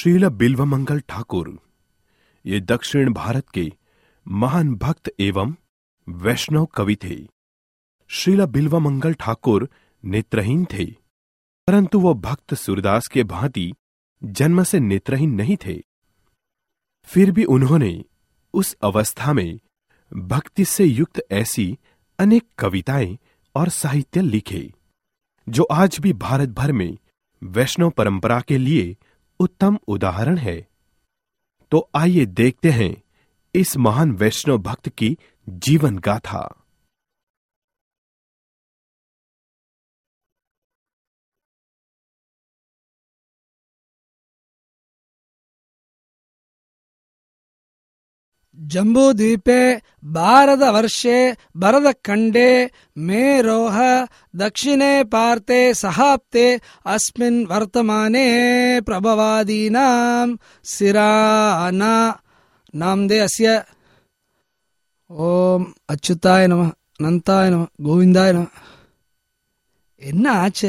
श्रील बिल्वमंगल ठाकुर ये दक्षिण भारत के महान भक्त एवं वैष्णव कवि थे। श्रील बिल्वमंगल ठाकुर नेत्रहीन थे, परंतु वो भक्त सूरदास के भांति जन्म से नेत्रहीन नहीं थे। फिर भी उन्होंने उस अवस्था में भक्ति से युक्त ऐसी अनेक कविताएं और साहित्य लिखे जो आज भी भारत भर में वैष्णव परंपरा के लिए उत्तम उदाहरण है। तो आइए देखते हैं इस महान वैष्णव भक्त की जीवन गाथा। जम्बूद्वीपे भारतवर्षे भरतखण्डे मेरोः दक्षिणे पार्ते सहाप्ते अस्मिन् वर्तमाने प्रभवादीनां सिराना नामदे अस्य ओम अच्युताय नमः अनंताय नमः गोविंदाय नमः। என்ன ஆச்சு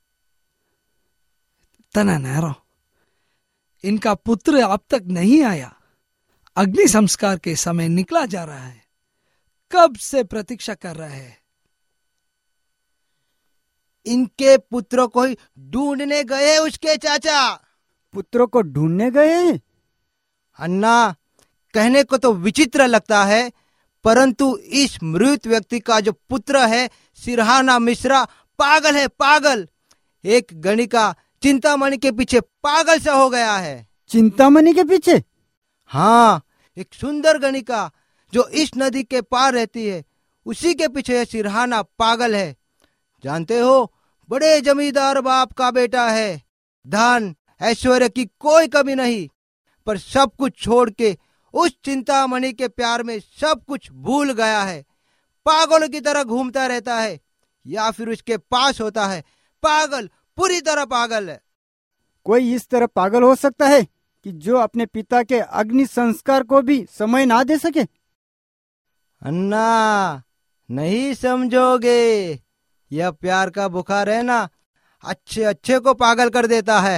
इतना நேரம்? इनका पुत्र अब तक नहीं आया। अग्नि संस्कार के समय निकला जा रहा है, कब से प्रतीक्षा कर रहे हैं। इनके पुत्रों को ही ढूंढने गए उसके चाचा। पुत्रों को ढूंढने गए? अन्ना, कहने को तो विचित्र लगता है, परंतु इस मृत व्यक्ति का जो पुत्र है सिरहाना मिश्रा पागल है, पागल। एक गणिका चिंतामणि के पीछे पागल सा हो गया है। चिंतामणि के पीछे? हाँ, एक सुंदर गणिका जो इस नदी के पार रहती है, उसी के पीछे सिरहाना पागल है। जानते हो, बड़े जमींदार बाप का बेटा है, धन ऐश्वर्य की कोई कमी नहीं, पर सब कुछ छोड़ के उस चिंतामणि के प्यार में सब कुछ भूल गया है। पागलों की तरह घूमता रहता है या फिर उसके पास होता है। पागल, पूरी तरह पागल है। कोई इस तरह पागल हो सकता है कि जो अपने पिता के अग्नि संस्कार को भी समय ना दे सके? अन्ना, नहीं समझोगे, यह प्यार का बुखार है ना, अच्छे अच्छे को पागल कर देता है।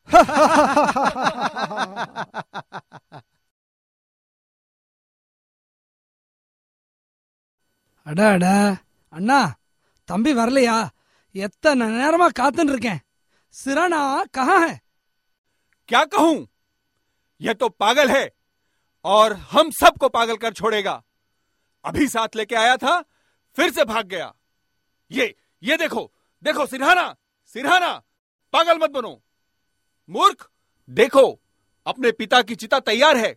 அடா அடா அண்ணா, தம்பி வரலையா? எத்தனை நேரமா காத்துன்னு இருக்கேன்। सिराना कहाँ है? क्या कहूं, यह तो पागल है और हम सबको पागल कर छोड़ेगा। अभी साथ लेके आया था, फिर से भाग गया। ये देखो देखो, सिरहाना सिरहाना, पागल मत बनो। मूर्ख, देखो अपने पिता की चिता तैयार है।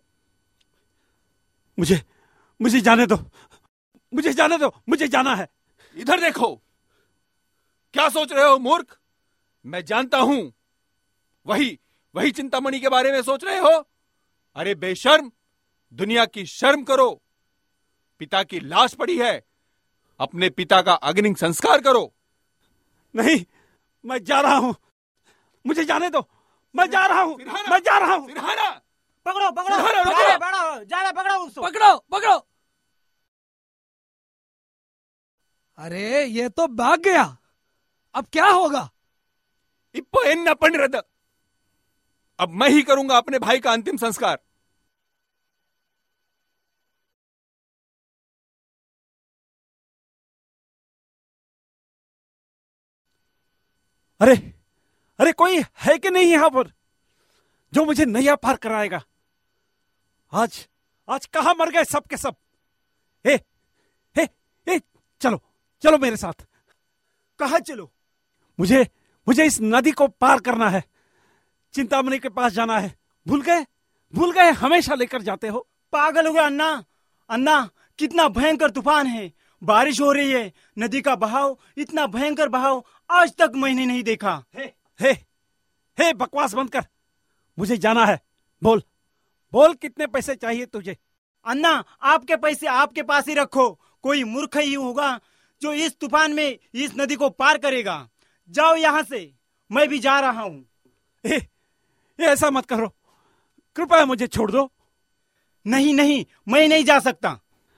मुझे जाने दो, मुझे जाने दो, मुझे जाना है। इधर देखो, क्या सोच रहे हो मूर्ख? मैं जानता हूं, वही चिंतामणि के बारे में सोच रहे हो। अरे बेशर्म, दुनिया की शर्म करो। पिता की लाश पड़ी है, अपने पिता का अग्नि संस्कार करो। नहीं, मैं जा रहा हूं, मुझे जाने दो, मैं जा रहा हूं, मैं जा रहा हूं। सिरहाना, पकड़ो पकड़ो, जा पकड़ो उसको, पकड़ो पकड़ो। अरे ये तो भाग गया, अब क्या होगा? इप्पो एन्ना पंडिरद, अब मैं ही करूंगा अपने भाई का अंतिम संस्कार। अरे कोई है कि नहीं यहां पर जो मुझे नैया पार कराएगा? आज कहां मर गए सब के सब? ए, ए, ए, चलो मेरे साथ। कहां चलो? मुझे इस नदी को पार करना है, चिंतामणि के पास जाना है। भूल गए, हमेशा लेकर जाते हो। पागल हो गया अन्ना, कितना भयंकर तूफान है, बारिश हो रही है, नदी का बहाव, इतना भयंकर बहाव आज तक मैंने नहीं देखा। हे, बकवास बंद कर, मुझे जाना है। बोल कितने पैसे चाहिए तुझे? अन्ना, आपके पैसे आपके पास ही रखो, कोई मूर्ख ही होगा जो इस तूफान में इस नदी को पार करेगा। जाओ यहाँ से, मैं भी जा रहा हूँ। ऐसा मत करो, कृपया मुझे छोड़ दो। नहीं, मैं नहीं जा सकता।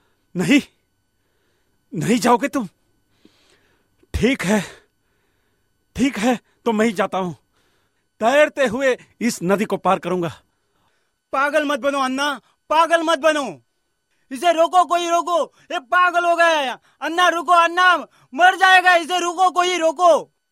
नहीं जाओगे तुम? ठीक है, तो मैं ही जाता हूं। तैरते हुए इस नदी को पार करूंगा। पागल मत बनो अन्ना, पागल मत बनो। इसे रोको, कोई रोको, ये पागल हो गया है। अन्ना रुको, अन्ना मर जाएगा, इसे रुको, कोई रोको।